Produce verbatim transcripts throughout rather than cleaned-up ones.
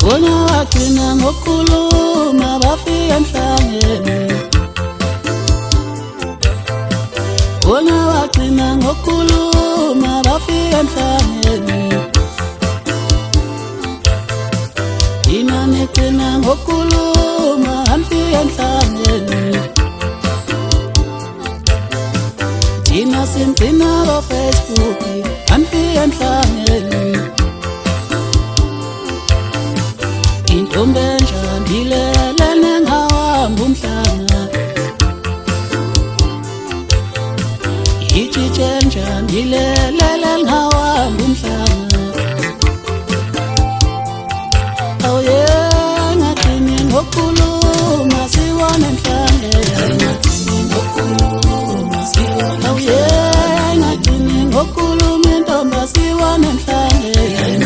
Bona wagcina ngokukhuluma bafika emhlangeni. Bona wagcina ngokukhuluma bafika emhlangeni. Thina nigcina ngokukhuluma anifika emhlangeni. Thina sigcina ku-Facebook anifika emhlangeni. Intombi enjani ilele nengahamba umhlanga. Ijiji enjani ilele nengahamba umhlanga. Oh yeah, ngagcini ngokukhuluma siwona emhlangeni. Oh yeah, ngagcini ngokukhuluma intombi siwona emhlangeni.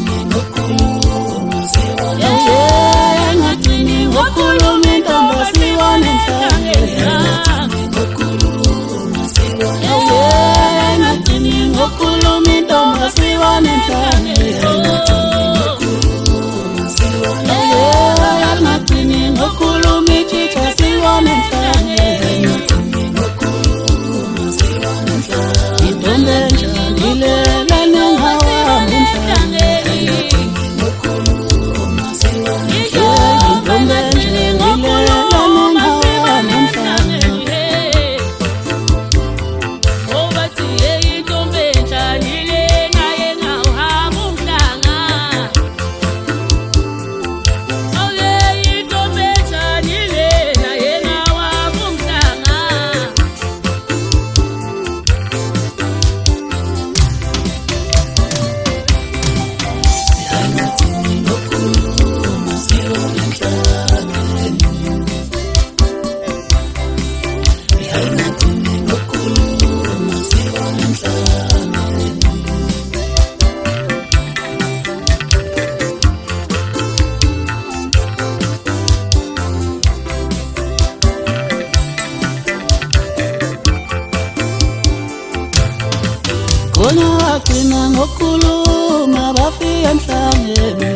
Bona wagcina ngokukhuluma bafika emhlangeni.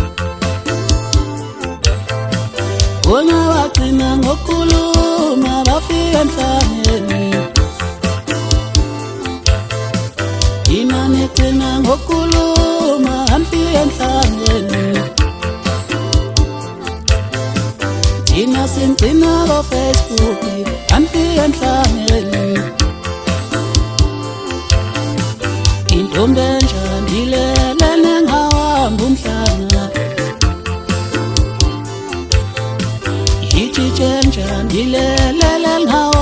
Bona wagcina ngokukhuluma bafika emhlangeni. Thina nigcina ngokukhuluma anifika emhlangeni. Thina sigcina ku-Facebook anifika emhlangeni. Intombi enjani ilele nengahamba umhlanga. Ijiji enjani ilele nengahamba